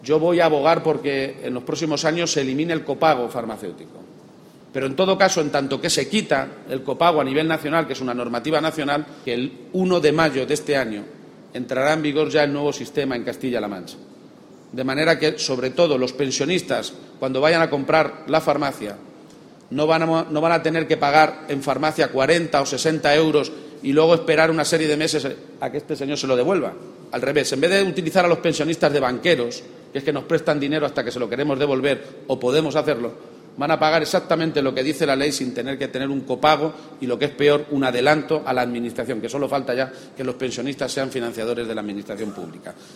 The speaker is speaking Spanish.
Yo voy a abogar porque en los próximos años se elimine el copago farmacéutico. Pero, en todo caso, en tanto que se quita el copago a nivel nacional, que es una normativa nacional, que el 1 de mayo de este año entrará en vigor ya el nuevo sistema en Castilla-La Mancha. De manera que, sobre todo, los pensionistas, cuando vayan a comprar la farmacia, no van a tener que pagar en farmacia 40 o 60 euros y luego esperar una serie de meses a que este señor se lo devuelva. Al revés, en vez de utilizar a los pensionistas de banqueros, que es que nos prestan dinero hasta que se lo queremos devolver o podemos hacerlo, van a pagar exactamente lo que dice la ley sin tener que tener un copago y, lo que es peor, un adelanto a la Administración, que solo falta ya que los pensionistas sean financiadores de la Administración pública.